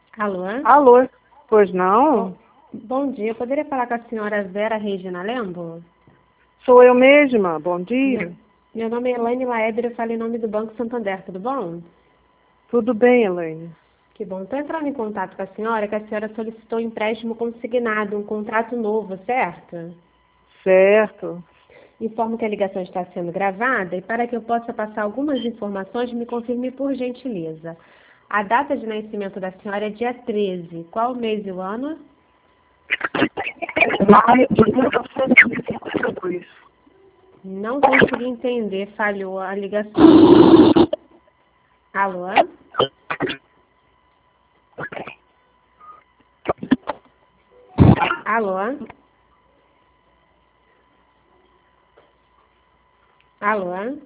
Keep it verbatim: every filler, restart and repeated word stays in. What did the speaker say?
Alô? Alô? Pois não? Bom, bom dia, eu poderia falar com a senhora Vera Regina Lembo? Sou eu mesma. Bom dia. Meu, meu nome é Elaine Laeder, eu falo em nome do Banco Santander, tudo bom? Tudo bem, Elaine? Que bom. Estou entrando em contato com a senhora, que a senhora solicitou um empréstimo consignado, um contrato novo, certo? Certo. Informo que a ligação está sendo gravada e para que eu possa passar algumas informações, me confirme por gentileza. A data de nascimento da senhora é dia treze. Qual o mês e o ano? Maio de mil novecentos e cinquenta e dois. Não consegui entender, falhou a ligação. Alô? Alô? Alô?